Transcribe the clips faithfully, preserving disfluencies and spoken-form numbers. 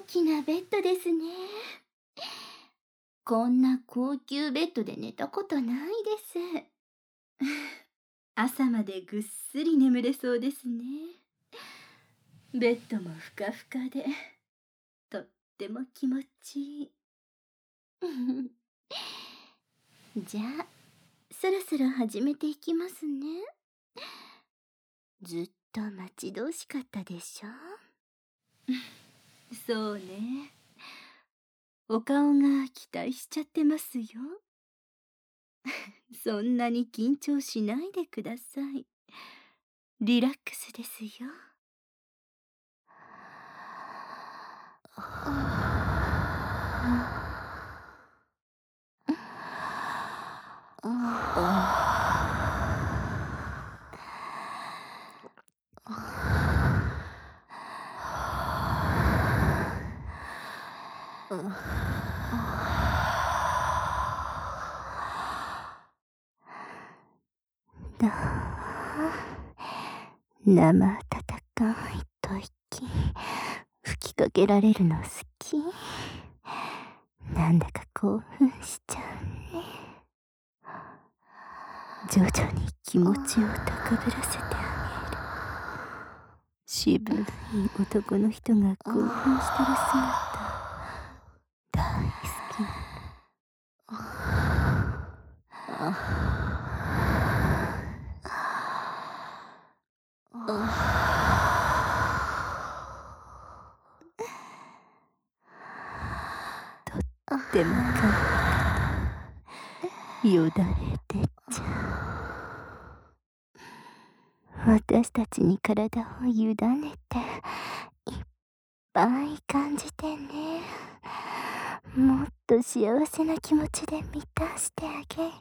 きなベッドですね。こんな高級ベッドで寝たことないです。朝までぐっすり眠れそうですね。ベッドもふかふかで、とっても気持ちいい。じゃあ、そろそろ始めていきますね。ずっと待ち遠しかったでしょ。そうね。お顔が期待しちゃってますよ。そんなに緊張しないでください。リラックスですよ。だ生温かい吐息吹きかけられるの好き。なんだか興奮しちゃうね。徐々に気持ちを高ぶらせてあげる。渋い男の人が興奮してる姿大好きなの。とっても可愛いよだれ出ちゃう。私たちに体を委ねていっぱい感じてね。もっと幸せな気持ちで満たしてあげる。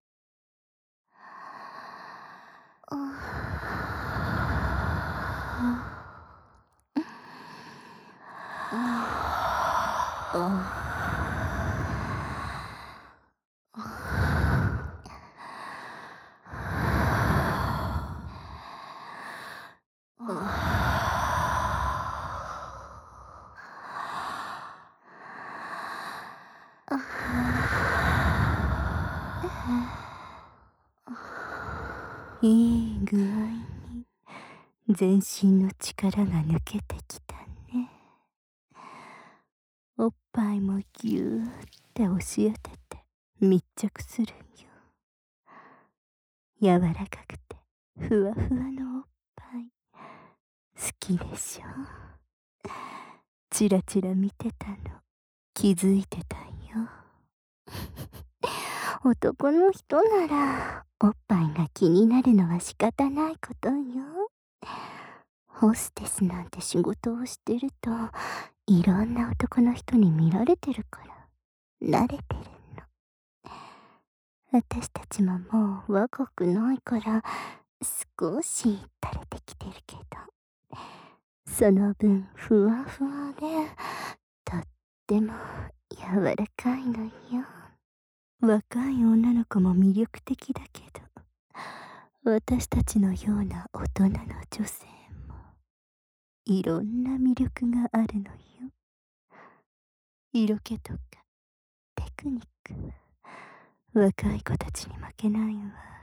いい具合に全身の力が抜けてきたね。おっぱいもぎゅーって押し当てて密着するよ。柔らかくてふわふわのおっぱい好きでしょ。チラチラ見てたの気づいてたよ。男の人ならおっぱいが気になるのは仕方ないことよ。ホステスなんて仕事をしてるといろんな男の人に見られてるから慣れてるの。私たちももう若くないから少し垂れてきてるけど、その分ふわふわでとっても柔らかいのよ。若い女の子も魅力的だけど、私たちのような大人の女性もいろんな魅力があるのよ。色気とかテクニックは若い子たちに負けないわ。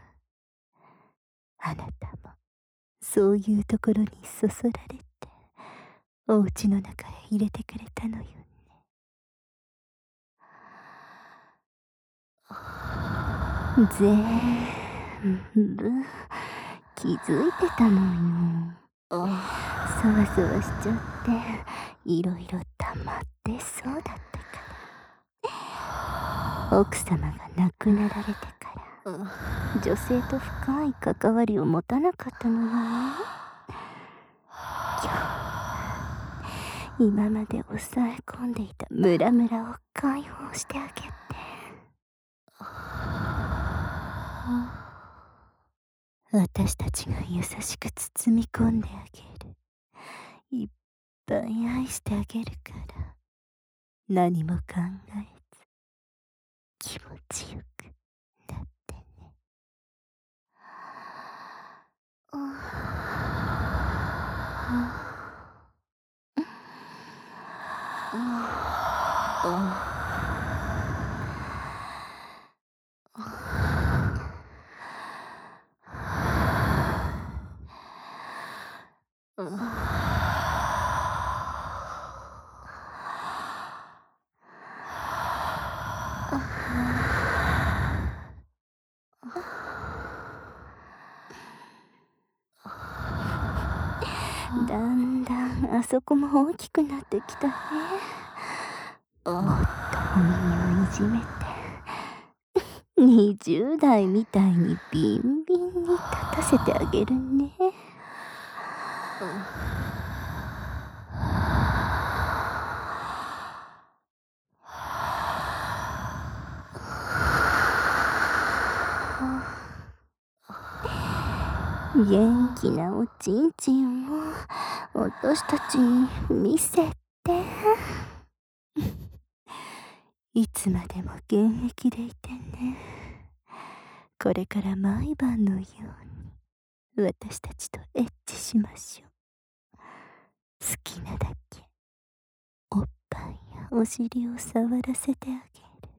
あなたもそういうところにそそられてお家の中へ入れてくれたのよね。全部気づいてたのよ。そわそわしちゃっていろいろ溜まってそうだったから。奥様が亡くなられてから女性と深い関わりを持たなかったのよね。今まで抑え込んでいたムラムラを解放してあげて。私たちが優しく包み込んであげる。いっぱい愛してあげるから何も考えず気持ちよくなってね。 だんだんあそこも大きくなってきたね。もっとお耳をいじめてにじゅう代みたいにビンビンに立たせてあげるね。元気なおちんちんを私たちに見せて。いつまでも現役でいてね。これから毎晩のように私たちとエッチしましょう。好きなだけおっぱいやお尻を触らせてあげる。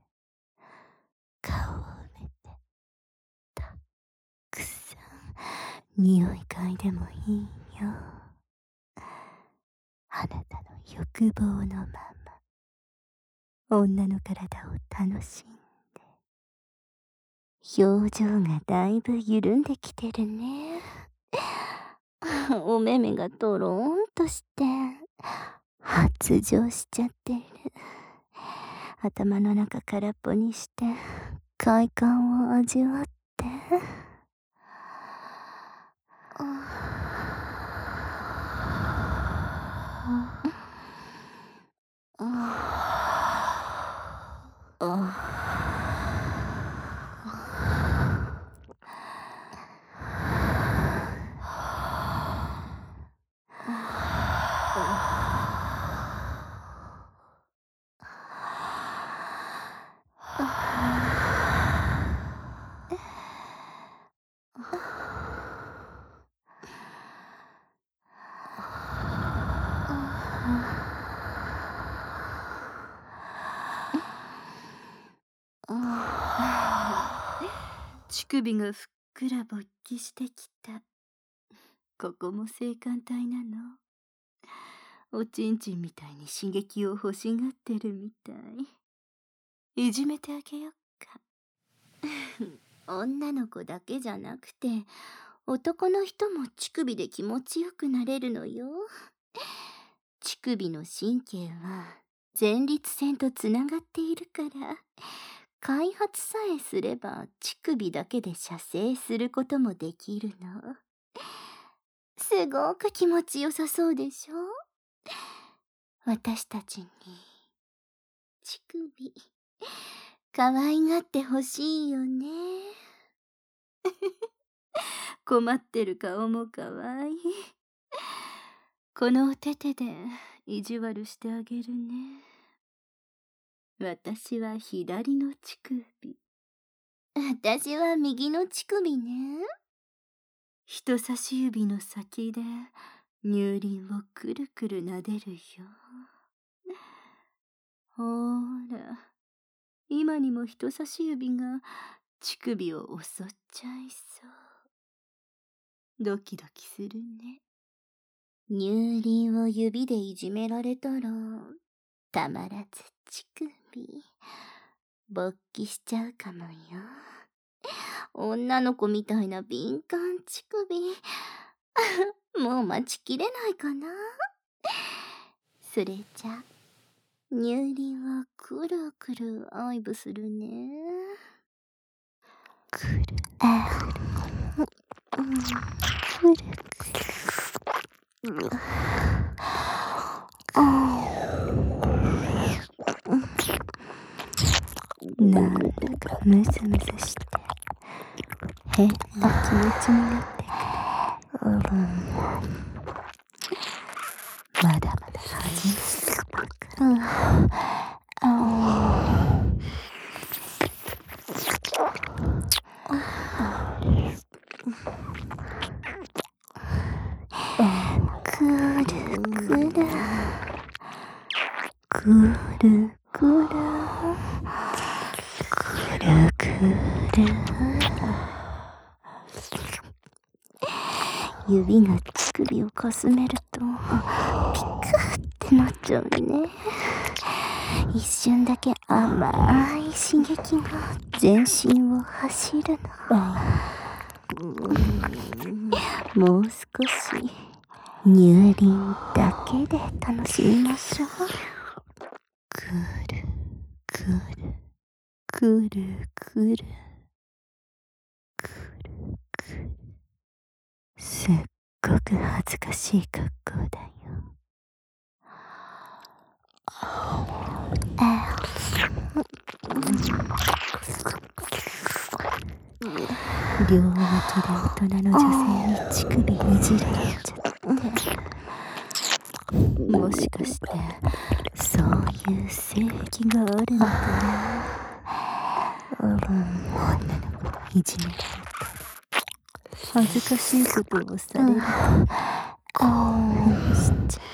顔を埋めてたくさん匂い嗅いでもいいよ。あなたの欲望のまま女の体を楽しんで。表情がだいぶ緩んできてるね。お目目がとろーんとして発情しちゃってる。頭の中空っぽにして快感を味わって。乳首がふっくら勃起してきた。ここも性感帯なの。おちんちんみたいに刺激を欲しがってるみたい。いじめてあげよっか。女の子だけじゃなくて男の人も乳首で気持ちよくなれるのよ。乳首の神経は前立腺とつながっているから開発さえすれば乳首だけで射精することもできるの。すごく気持ちよさそうでしょ。私たちに乳首可愛がってほしいよね。困ってる顔も可愛い。このお手手で意地悪してあげるね。私は左の乳首。私は右の乳首ね。人差し指の先で乳輪をくるくる撫でるよ。ほーら、今にも人差し指が乳首を襲っちゃいそう。ドキドキするね。乳輪を指でいじめられたらたまらず乳首勃起しちゃうかもよ。女の子みたいな敏感乳首もう待ちきれないかな。それじゃ乳輪をくるくる愛撫するね。くるくるくるくるなんだかムズムズして変な気持ちになってくる。まだまだ始めるから。くるくるくくるくるくるくる。指が乳首をかすめるとピクってなっちゃうね。一瞬だけ甘い刺激が全身を走るの。もう少し乳輪だけで楽しみましょう。くるくるくるくるくるくる。すっごく恥ずかしい格好だよ。両脇で大人の女性に乳首いじられちゃって、もしかしてそういう性癖があるのかな。女の子いじめられて恥ずかしいことをされるとこうしちゃ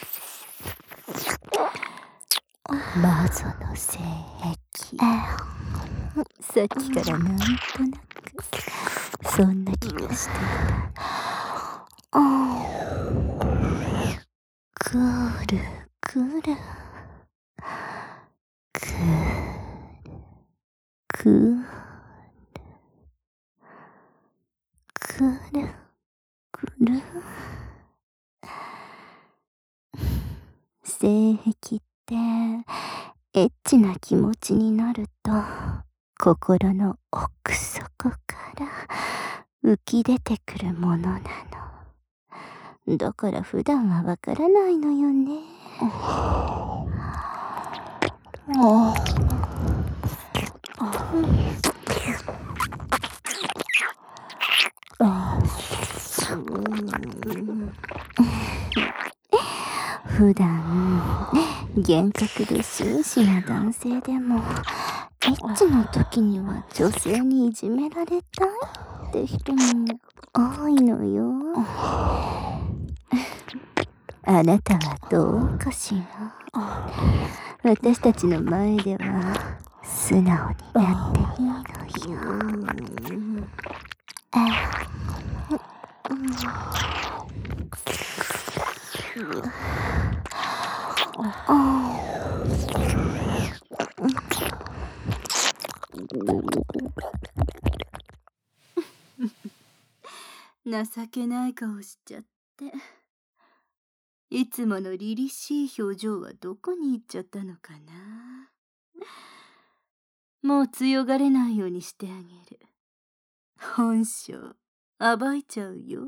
う。マゾの性癖、さっきからなんとなくそんな気がしていた。くるくるくるくるくるくる。性癖ってエッチな気持ちになると心の奥底から浮き出てくるものなの。だから普段はわからないのよね。普段厳格で紳士な男性でもエッチの時には女性にいじめられたいって人も多いのよ。あなたはどうかしら。私たちの前では素直になっていいのよ。情けない顔しちゃって、いつもの凛々しい表情はどこに行っちゃったのかな。もう強がれないようにしてあげる。本性暴いちゃうよ。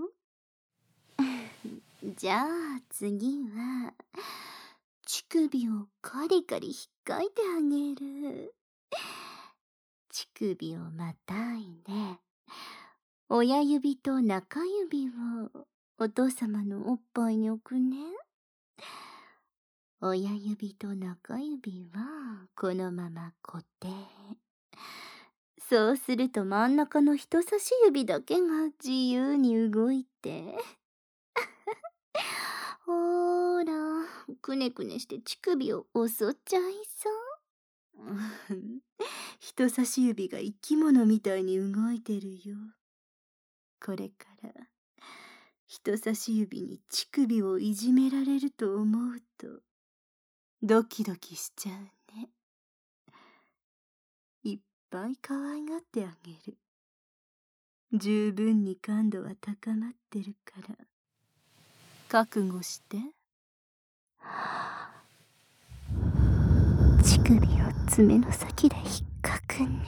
じゃあ次は乳首をカリカリ引っかいてあげる。乳首をまたいで親指と中指をお父様のおっぱいに置くね。親指と中指はこのまま固定。そうすると真ん中の人差し指だけが自由に動いてほーら、くねくねして乳首を襲っちゃいそう。人差し指が生き物みたいに動いてるよ。これから人差し指に乳首をいじめられると思うとドキドキしちゃうね。いっぱい可愛がってあげる。十分に感度は高まってるから覚悟して。乳首を爪の先で引っかくね。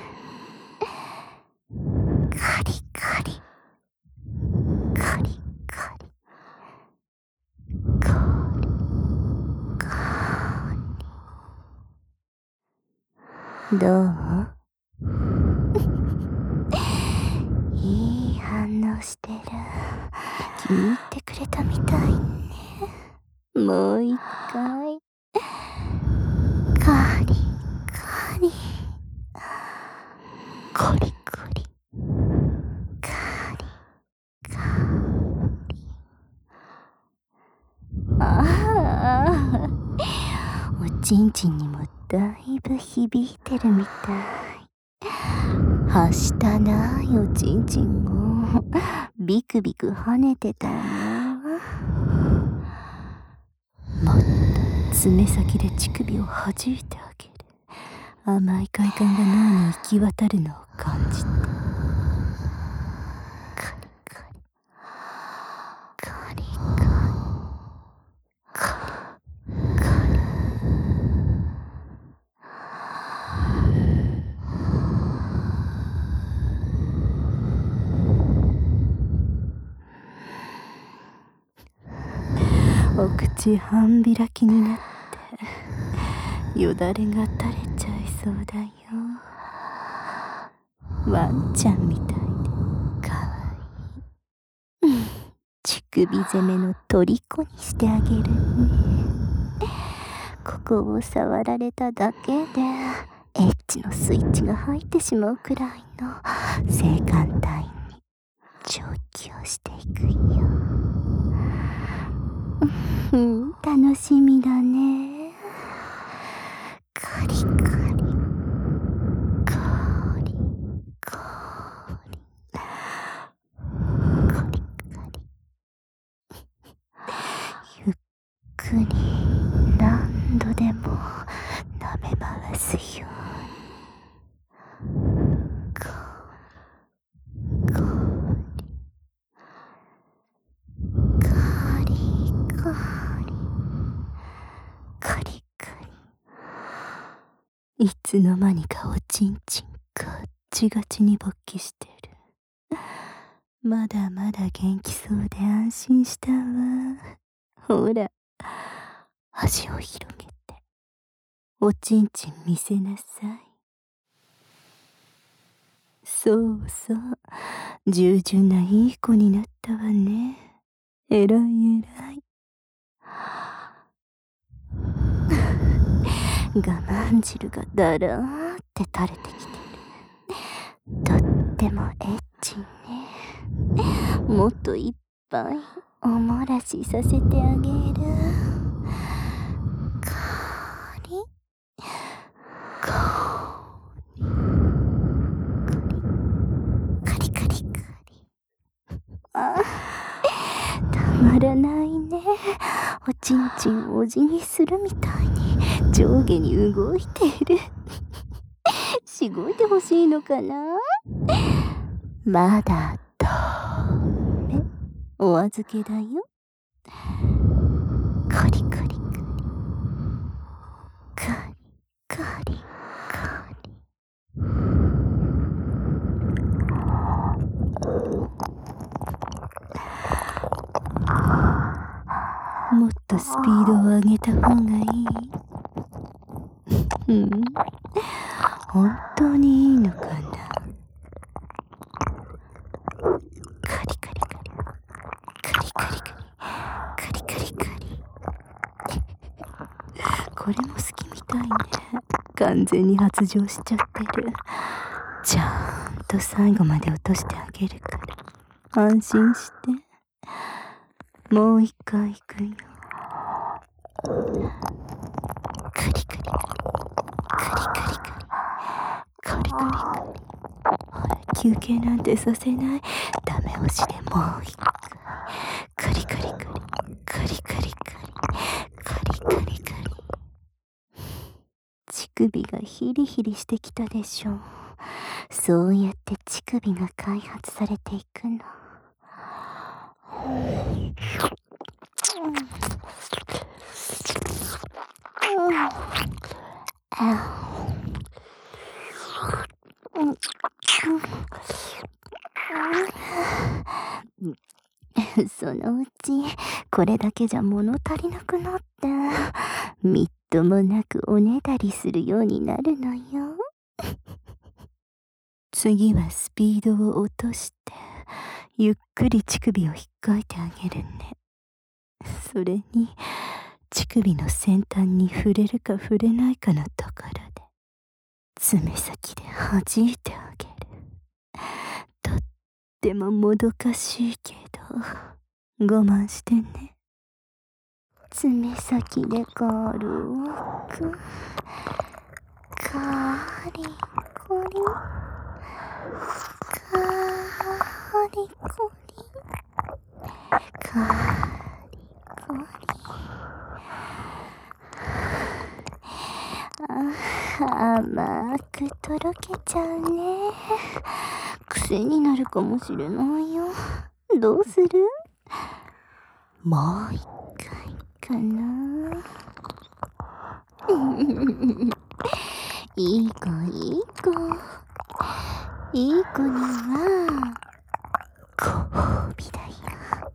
カリカリカリカリカリカリ。どう？いい反応してる。気に入ってくれたみたいね。もう一回。カリカリコリコリカリカリ。ああ、 ちんちんにもだいぶ響いてるみたい。はしたないおちんちんをビクビク跳ねてたわ。もっと爪先で乳首を弾いてあげる。甘い快感が脳に行き渡るのを感じて、カリカリカリカリカリカリ。お口半開きになってよだれが垂れちゃいそうだよ。ワンちゃんみたいでかわいい。乳首攻めの虜にしてあげるね。ここを触られただけでエッチのスイッチが入ってしまうくらいの性感帯に上気をしていくよ。うん、楽しみだね。カリカリカリカリカリカリ、ゆっくり何度でも舐め回すよ。カリカリカリカリカリカリ。いつの間にかおちんちんガッチガチに勃起してる。まだまだ元気そうで安心したわ。ほら、足を広げておちんちん見せなさい。そうそう、従順ないい子になったわね。えらいえらい。我慢汁がだらーって垂れてきてる。とってもエッチね。もっといっぱいおもらしさせてあげる。カリカリカリカリカリ。あ、たまらないね。おちんちんをおじぎするみたいに上下に動いている。しごいてほしいのかな。まだダメ。お預けだよ。カリカリカリカリカリカリ。もっとスピードを上げた方がいい。うん、本当にいいのかな。カリカリカリカリカリカリカリカリカリ。これも好きみたいね。完全に発情しちゃってる。ちゃんと最後まで落としてあげるから安心して。もう一回行くよ。カリカリカリカリカリカリカリカリカリ。ほら、休憩なんてさせない。ダメ押しでもう一回。カリカリカリカリカリカリカリカリカリ。乳首がヒリヒリしてきたでしょ。そうやって乳首が開発されていくの。そのうちこれだけじゃ物足りなくなってみっともなくおねだりするようになるのよ。次はスピードを落としてゆっくり乳首を引っかいてあげるね。それに乳首の先端に触れるか触れないかのところで爪先で弾いてあげる。とってももどかしいけど我慢してね。 爪先で軽くカリコリカリコリカリコリ。あ、甘くとろけちゃうね。癖になるかもしれないよ。どうする？もう一回かな。いい子いい子。いい子にはご褒美だよ。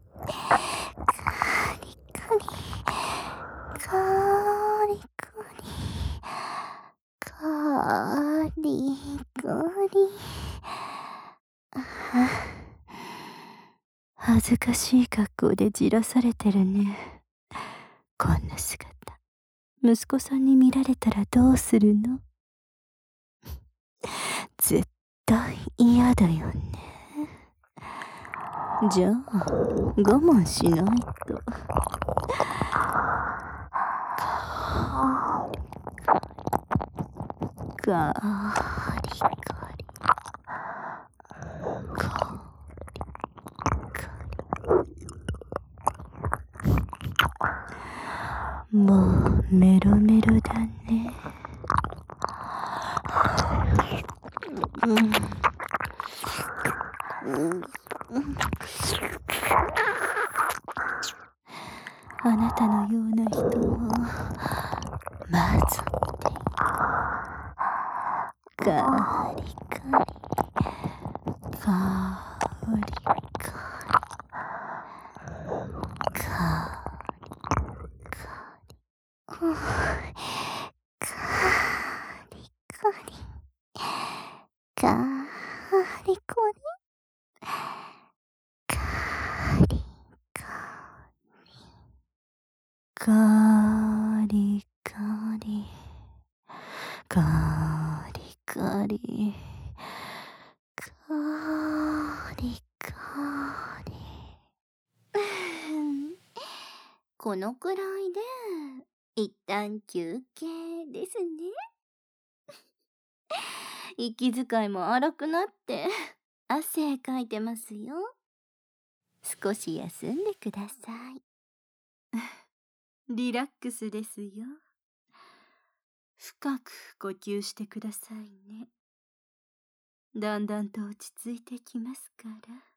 カリカリカリカリカリカリ。恥ずかしい格好でじらされてるね。こんな姿、息子さんに見られたらどうするの？絶対嫌だよね。じゃあ我慢しないと。カリカリカリ。もうメロメロだね。うんうんあなたのような人をまずってカリカリカリカリカリカリカリカリコリカリカリカリカリカリカリカリ。このくらいで一旦休憩ですね。息遣いも荒くなって汗かいてますよ。少し休んでください。リラックスですよ。深く呼吸してくださいね。だんだんと落ち着いてきますから。